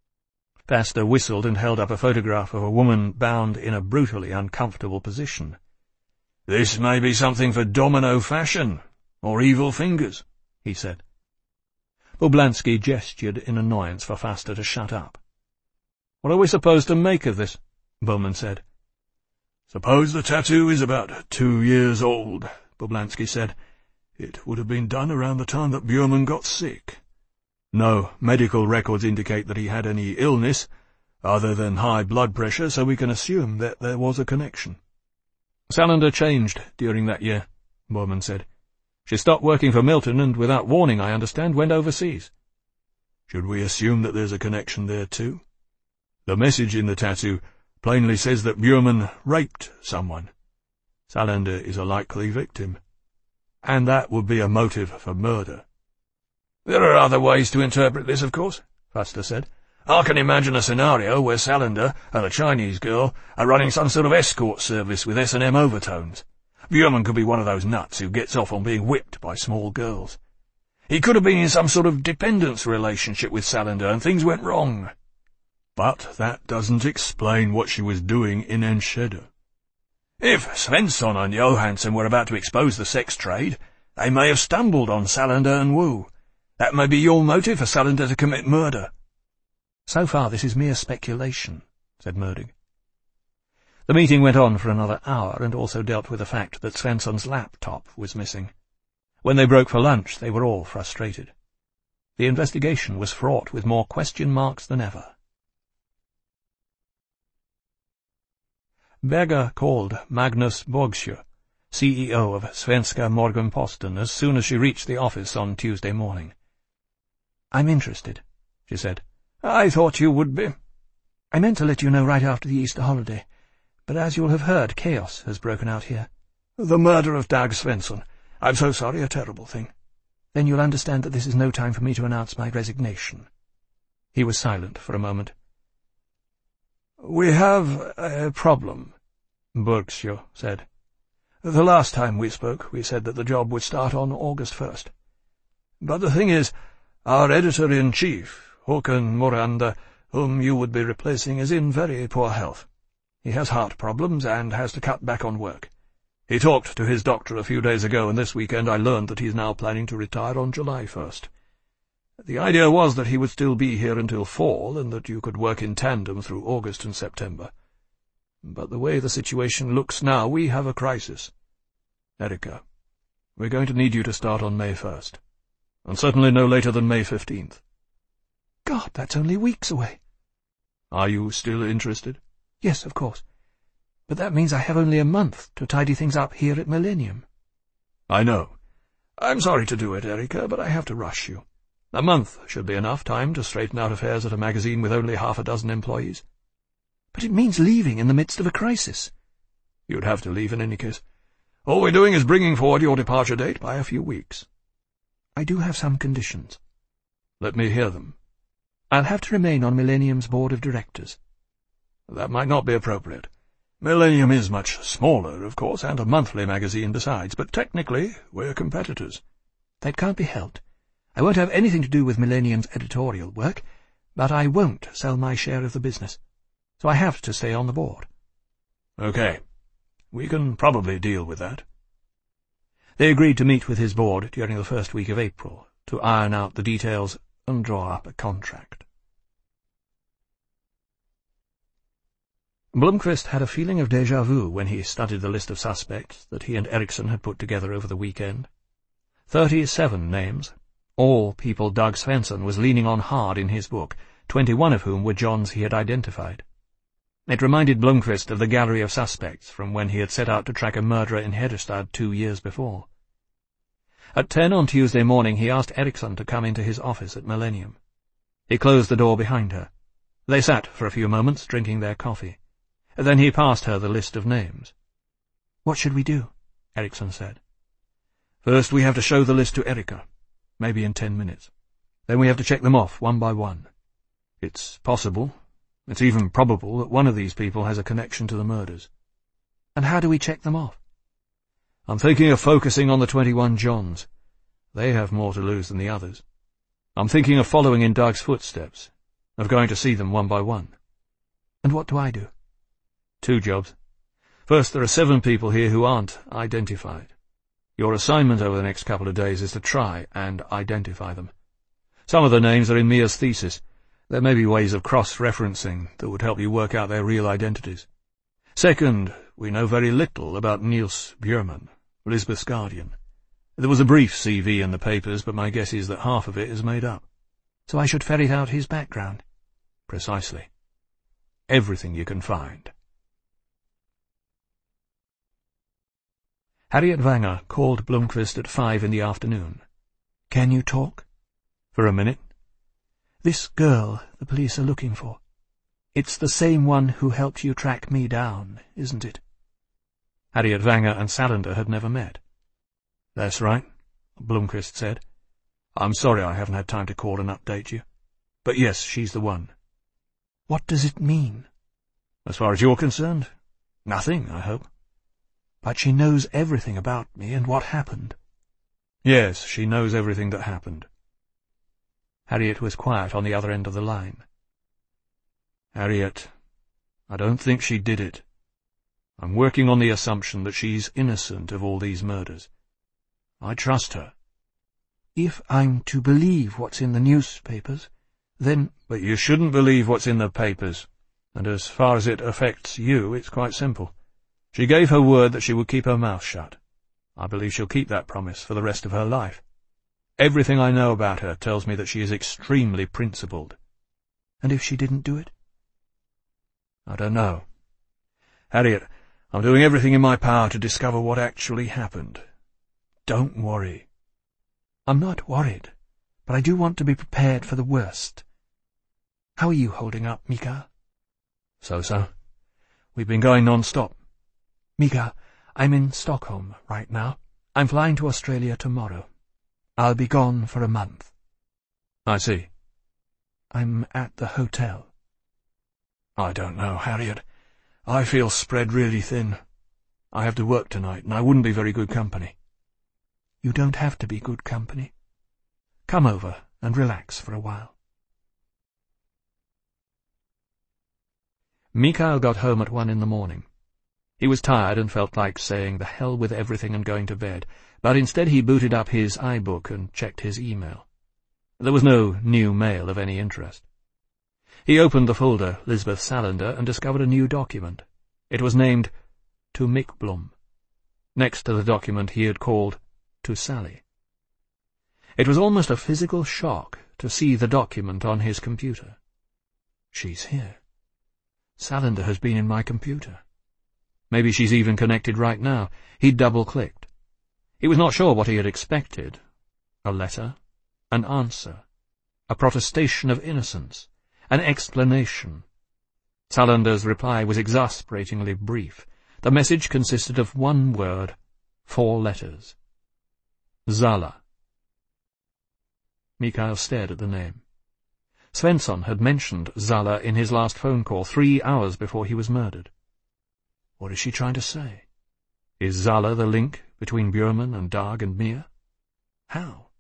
Faster whistled and held up a photograph of a woman bound in a brutally uncomfortable position. This may be something for Domino Fashion, or Evil Fingers, he said. Bublansky gestured in annoyance for Faster to shut up. What are we supposed to make of this? Bowman said. Suppose the tattoo is about two years old, Bublansky said. It would have been done around the time that Bjurman got sick. No medical records indicate that he had any illness, other than high blood pressure, so we can assume that there was a connection. Salander changed during that year, Bowman said. She stopped working for Milton and, without warning, I understand, went overseas. Should we assume that there's a connection there, too? The message in the tattoo plainly says that Bjurman raped someone. Salander is a likely victim. And that would be a motive for murder. There are other ways to interpret this, of course, Faster said. I can imagine a scenario where Salander and a Chinese girl are running some sort of escort service with S and M overtones. Bjurman could be one of those nuts who gets off on being whipped by small girls. He could have been in some sort of dependence relationship with Salander and things went wrong. But that doesn't explain what she was doing in Enschede. If Svensson and Johansson were about to expose the sex trade, they may have stumbled on Salander and Wu. That may be your motive for Salander to commit murder. So far this is mere speculation, said Murdig. The meeting went on for another hour and also dealt with the fact that Svensson's laptop was missing. When they broke for lunch, they were all frustrated. The investigation was fraught with more question marks than ever. Berger called Magnus Borgsjö, C E O of Svenska Morgonposten, as soon as she reached the office on Tuesday morning. I'm interested, she said. I thought you would be. I meant to let you know right after the Easter holiday, but as you'll have heard, chaos has broken out here. The murder of Dag Svensson. I'm so sorry, a terrible thing. Then you'll understand that this is no time for me to announce my resignation. He was silent for a moment. We have a problem, Borgsjö said. The last time we spoke, we said that the job would start on August first. But the thing is, our editor-in-chief, Håkan Moranda, whom you would be replacing, is in very poor health. He has heart problems and has to cut back on work. He talked to his doctor a few days ago, and this weekend I learned that he's now planning to retire on July first. The idea was that he would still be here until fall, and that you could work in tandem through August and September. But the way the situation looks now, we have a crisis. Erika, we're going to need you to start on May first, and certainly no later than May fifteenth. God, that's only weeks away. Are you still interested? Yes, of course. But that means I have only a month to tidy things up here at Millennium. I know. I'm sorry to do it, Erika, but I have to rush you. A month should be enough time to straighten out affairs at a magazine with only half a dozen employees. But it means leaving in the midst of a crisis. You'd have to leave in any case. All we're doing is bringing forward your departure date by a few weeks. I do have some conditions. Let me hear them. I'll have to remain on Millennium's board of directors. That might not be appropriate. Millennium is much smaller, of course, and a monthly magazine besides, but technically we're competitors. That can't be helped. I won't have anything to do with Millennium's editorial work, but I won't sell my share of the business. So I have to stay on the board. Okay. We can probably deal with that. They agreed to meet with his board during the first week of April to iron out the details and draw up a contract. Blomqvist had a feeling of déjà vu when he studied the list of suspects that he and Eriksson had put together over the weekend. Thirty-seven names, all people Doug Svensson was leaning on hard in his book, twenty-one of whom were Johns he had identified. It reminded Blomqvist of the gallery of suspects from when he had set out to track a murderer in Hedderstad two years before. At ten on Tuesday morning he asked Eriksson to come into his office at Millennium. He closed the door behind her. They sat for a few moments, drinking their coffee. Then he passed her the list of names. "What should we do?" Eriksson said. "First we have to show the list to Erika, maybe in ten minutes. Then we have to check them off, one by one. It's possible, it's even probable, that one of these people has a connection to the murders." "And how do we check them off?" "I'm thinking of focusing on the twenty-one Johns. They have more to lose than the others. I'm thinking of following in Doug's footsteps, of going to see them one by one." "And what do I do?" "Two jobs. First, there are seven people here who aren't identified. Your assignment over the next couple of days is to try and identify them. Some of the names are in Mia's thesis. There may be ways of cross-referencing that would help you work out their real identities. Second, we know very little about Niels Bjurman, Lisbeth's guardian. There was a brief C V in the papers, but my guess is that half of it is made up." "So I should ferret out his background?" "Precisely. Everything you can find." Harriet Wanger called Blomqvist at five in the afternoon. "Can you talk?" "For a minute." "This girl the police are looking for. It's the same one who helped you track me down, isn't it?" Harriet Wanger and Salander had never met. "That's right," Blomqvist said. "I'm sorry I haven't had time to call and update you. But yes, she's the one." "What does it mean?" "As far as you're concerned, nothing, I hope." "But she knows everything about me and what happened." "Yes, she knows everything that happened." Harriet was quiet on the other end of the line. "Harriet, I don't think she did it. I'm working on the assumption that she's innocent of all these murders. I trust her." "If I'm to believe what's in the newspapers, then—" "But you shouldn't believe what's in the papers, and as far as it affects you, it's quite simple. She gave her word that she would keep her mouth shut. I believe she'll keep that promise for the rest of her life. Everything I know about her tells me that she is extremely principled." "And if she didn't do it?" "I don't know. Harriet, I'm doing everything in my power to discover what actually happened. Don't worry." "I'm not worried, but I do want to be prepared for the worst. How are you holding up, Mika?" "So-so. We've been going non-stop." "Mika, I'm in Stockholm right now. I'm flying to Australia tomorrow. I'll be gone for a month." "I see." "I'm at the hotel." "I don't know, Harriet. I feel spread really thin. I have to work tonight, and I wouldn't be very good company." "You don't have to be good company. Come over and relax for a while." Mikael got home at one in the morning. He was tired and felt like saying the hell with everything and going to bed, but instead he booted up his iBook and checked his email. There was no new mail of any interest. He opened the folder, Lisbeth Salander, and discovered a new document. It was named To Mick Blom. Next to the document he had called To Sally. It was almost a physical shock to see the document on his computer. She's here. Salander has been in my computer. Maybe she's even connected right now. He double-clicked. He was not sure what he had expected. A letter, an answer, a protestation of innocence, an explanation. Salander's reply was exasperatingly brief. The message consisted of one word, four letters. Zala. Mikael stared at the name. Svensson had mentioned Zala in his last phone call three hours before he was murdered. What is she trying to say? Is Zala the link between Bjurman and Dag and Mia? How?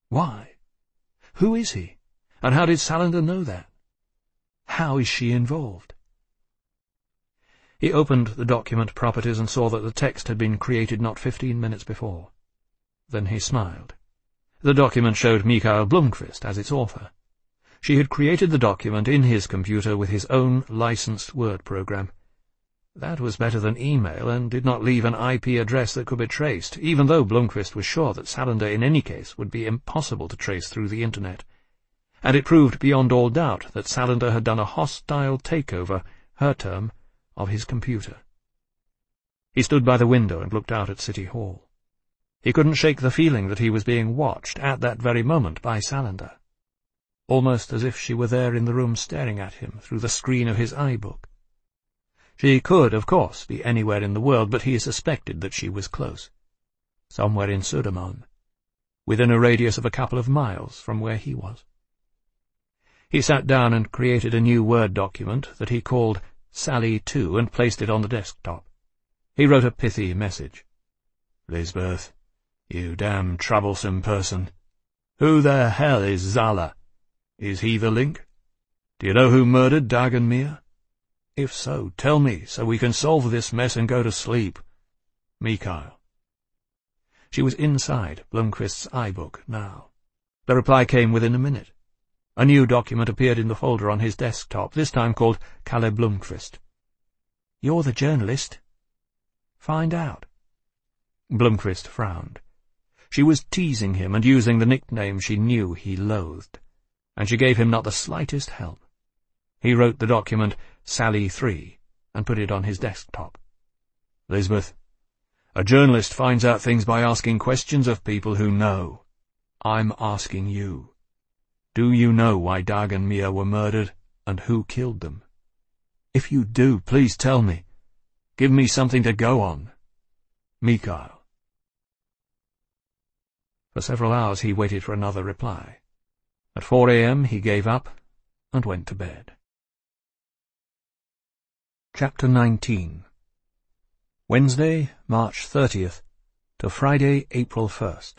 Why? Who is he? And how did Salander know that? How is she involved? He opened the document properties and saw that the text had been created not fifteen minutes before. Then he smiled. The document showed Mikael Blomqvist as its author. She had created the document in his computer with his own licensed Word program. That was better than email, and did not leave an I P address that could be traced, even though Blomqvist was sure that Salander in any case would be impossible to trace through the Internet. And it proved beyond all doubt that Salander had done a hostile takeover, her term, of his computer. He stood by the window and looked out at City Hall. He couldn't shake the feeling that he was being watched at that very moment by Salander, almost as if she were there in the room staring at him through the screen of his iBook. She could, of course, be anywhere in the world, but he suspected that she was close, somewhere in Södermalm, within a radius of a couple of miles from where he was. He sat down and created a new Word document that he called Sally two and placed it on the desktop. He wrote a pithy message. "Lisbeth, you damn troublesome person. Who the hell is Zala? Is he the link? Do you know who murdered Dagon Mir? If so, tell me, so we can solve this mess and go to sleep. Mikael." She was inside Blomqvist's iBook now. The reply came within a minute. A new document appeared in the folder on his desktop, this time called Kalle Blomqvist. "You're the journalist. Find out." Blomqvist frowned. She was teasing him and using the nickname she knew he loathed, and she gave him not the slightest help. He wrote the document Sally three and put it on his desktop. "Lisbeth, a journalist finds out things by asking questions of people who know. I'm asking you. Do you know why Dagon Mir were murdered and who killed them? If you do, please tell me. Give me something to go on. Mikael." For several hours he waited for another reply. At four a m he gave up and went to bed. Chapter nineteen. Wednesday, March thirtieth, to Friday, April first.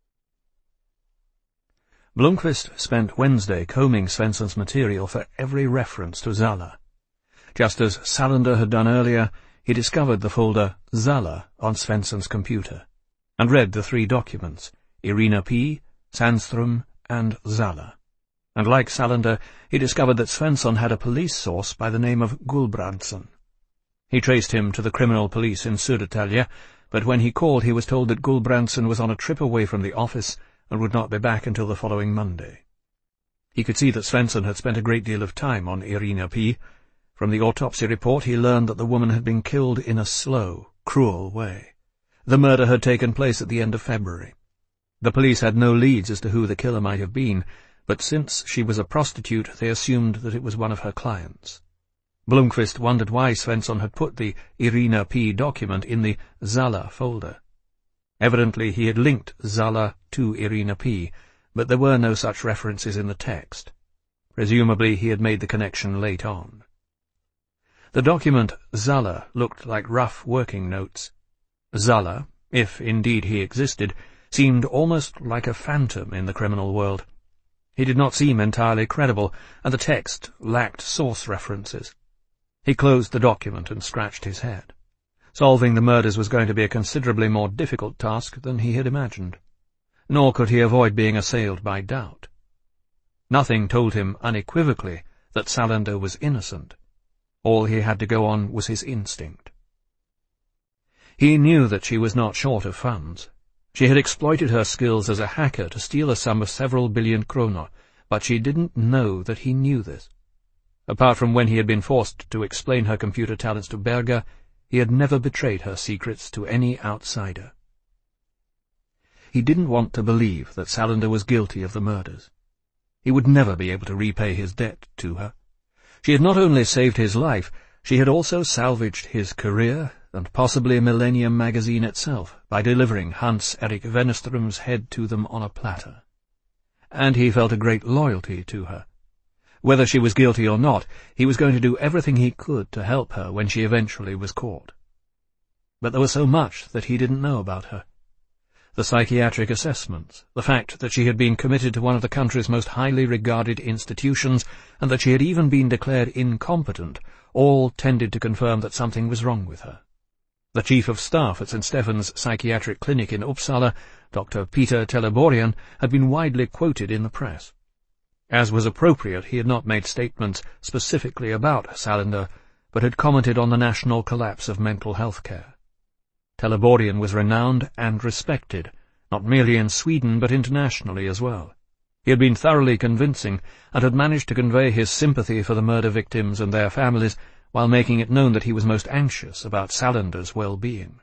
Blomqvist spent Wednesday combing Svensson's material for every reference to Zala. Just as Salander had done earlier, he discovered the folder Zala on Svensson's computer, and read the three documents, Irina P., Sandström, and Zala. And like Salander, he discovered that Svensson had a police source by the name of Gulbrandsen. He traced him to the criminal police in Södertälje, but when he called he was told that Gulbrandsen was on a trip away from the office and would not be back until the following Monday. He could see that Svensson had spent a great deal of time on Irina P. From the autopsy report he learned that the woman had been killed in a slow, cruel way. The murder had taken place at the end of February. The police had no leads as to who the killer might have been, but since she was a prostitute they assumed that it was one of her clients. Blomqvist wondered why Svensson had put the Irina P. document in the Zala folder. Evidently he had linked Zala to Irina P., but there were no such references in the text. Presumably he had made the connection late on. The document Zala looked like rough working notes. Zala, if indeed he existed, seemed almost like a phantom in the criminal world. He did not seem entirely credible, and the text lacked source references. He closed the document and scratched his head. Solving the murders was going to be a considerably more difficult task than he had imagined. Nor could he avoid being assailed by doubt. Nothing told him unequivocally that Salander was innocent. All he had to go on was his instinct. He knew that she was not short of funds. She had exploited her skills as a hacker to steal a sum of several billion kroner, but she didn't know that he knew this. Apart from when he had been forced to explain her computer talents to Berger, he had never betrayed her secrets to any outsider. He didn't want to believe that Salander was guilty of the murders. He would never be able to repay his debt to her. She had not only saved his life, she had also salvaged his career, and possibly Millennium magazine itself, by delivering Hans-Erik Wennerström's head to them on a platter. And he felt a great loyalty to her. Whether she was guilty or not, he was going to do everything he could to help her when she eventually was caught. But there was so much that he didn't know about her. The psychiatric assessments, the fact that she had been committed to one of the country's most highly regarded institutions, and that she had even been declared incompetent, all tended to confirm that something was wrong with her. The chief of staff at Saint Stephen's psychiatric clinic in Uppsala, Doctor Peter Teleborian, had been widely quoted in the press. As was appropriate, he had not made statements specifically about Salander, but had commented on the national collapse of mental health care. Teleborian was renowned and respected, not merely in Sweden but internationally as well. He had been thoroughly convincing, and had managed to convey his sympathy for the murder victims and their families, while making it known that he was most anxious about Salander's well-being.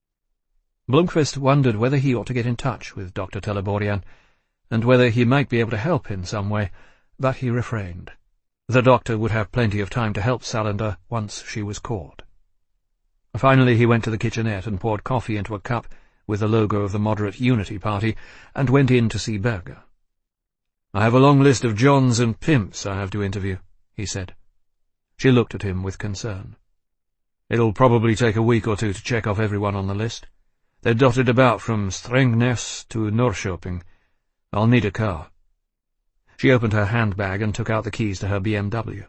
Blomqvist wondered whether he ought to get in touch with Doctor Teleborian, and whether he might be able to help in some way, but he refrained. The doctor would have plenty of time to help Salander once she was caught. Finally he went to the kitchenette and poured coffee into a cup with the logo of the Moderate Unity Party, and went in to see Berger. "I have a long list of Johns and pimps I have to interview," he said. She looked at him with concern. "It'll probably take a week or two to check off everyone on the list. They're dotted about from Strängnäs to Norrköping. I'll need a car." She opened her handbag and took out the keys to her B M W.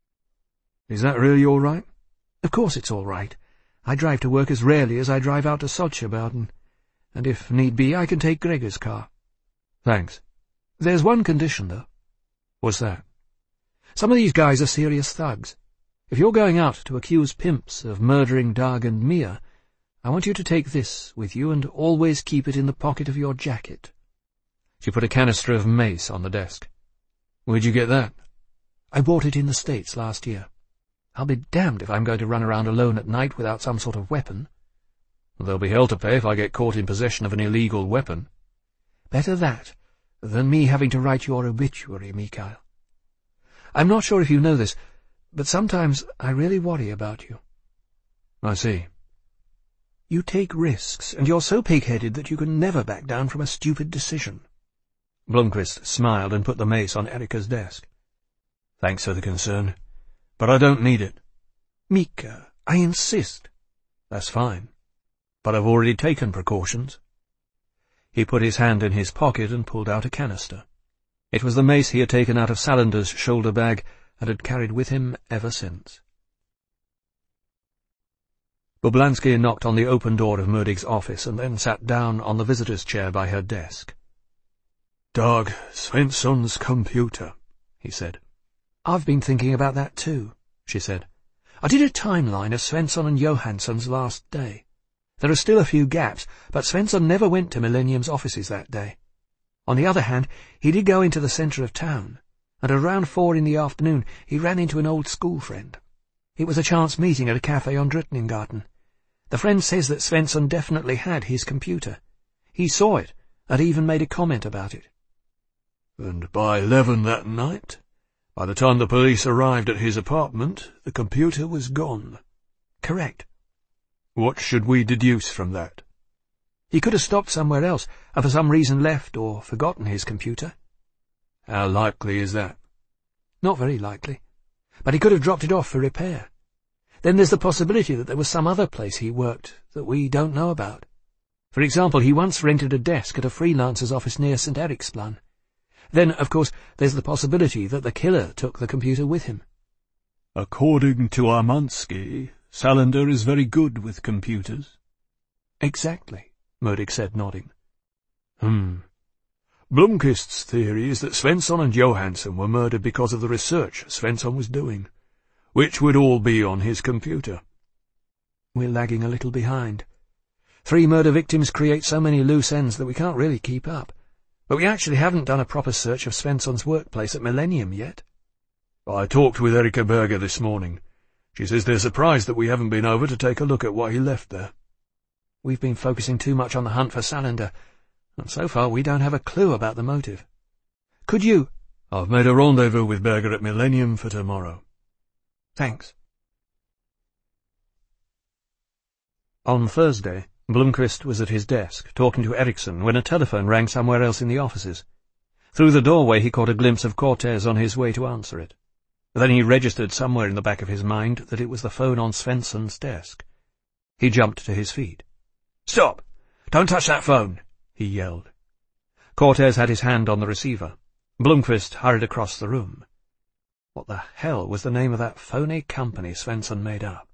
"Is that really all right?" "Of course it's all right. I drive to work as rarely as I drive out to Soltjebaden, and if need be I can take Gregor's car." "Thanks. There's one condition, though." "What's that?" "Some of these guys are serious thugs. If you're going out to accuse pimps of murdering Dag and Mia, I want you to take this with you and always keep it in the pocket of your jacket." She put a canister of mace on the desk. "Where'd you get that?" "I bought it in the States last year. I'll be damned if I'm going to run around alone at night without some sort of weapon." "There'll be hell to pay if I get caught in possession of an illegal weapon." "Better that than me having to write your obituary, Mikael. I'm not sure if you know this, but sometimes I really worry about you." "I see." "You take risks, and you're so pig-headed that you can never back down from a stupid decision." Blomqvist smiled and put the mace on Erika's desk. "Thanks for the concern, but I don't need it." "Mika, I insist." "That's fine, but I've already taken precautions." He put his hand in his pocket and pulled out a canister. It was the mace he had taken out of Salander's shoulder bag and had carried with him ever since. Bublansky knocked on the open door of Murdig's office and then sat down on the visitor's chair by her desk. "Dag Svensson's computer," he said. "I've been thinking about that too," she said. "I did a timeline of Svensson and Johansson's last day. There are still a few gaps, but Svensson never went to Millennium's offices that day. On the other hand, he did go into the centre of town, and around four in the afternoon he ran into an old school friend. It was a chance meeting at a cafe on Drottninggatan. The friend says that Svensson definitely had his computer. He saw it, and even made a comment about it." "And by eleven that night, by the time the police arrived at his apartment, the computer was gone." "Correct." "What should we deduce from that?" "He could have stopped somewhere else, and for some reason left or forgotten his computer." "How likely is that?" "Not very likely. But he could have dropped it off for repair. Then there's the possibility that there was some other place he worked that we don't know about. For example, he once rented a desk at a freelancer's office near Saint Eriksplan. Then, of course, there's the possibility that the killer took the computer with him." "According to Armansky, Salander is very good with computers." "Exactly," Murdig said, nodding. Hmm. Blomqvist's theory is that Svensson and Johansson were murdered because of the research Svensson was doing, which would all be on his computer." "We're lagging a little behind. Three murder victims create so many loose ends that we can't really keep up. But we actually haven't done a proper search of Svensson's workplace at Millennium yet." "I talked with Erika Berger this morning. She says they're surprised that we haven't been over to take a look at what he left there." "We've been focusing too much on the hunt for Salander, and so far we don't have a clue about the motive. Could you—" "I've made a rendezvous with Berger at Millennium for tomorrow." "Thanks." On Thursday, Blomqvist was at his desk, talking to Eriksson, when a telephone rang somewhere else in the offices. Through the doorway he caught a glimpse of Cortez on his way to answer it. Then he registered somewhere in the back of his mind that it was the phone on Svensson's desk. He jumped to his feet. "Stop! Don't touch that phone!" he yelled. Cortez had his hand on the receiver. Blomqvist hurried across the room. What the hell was the name of that phony company Svensson made up?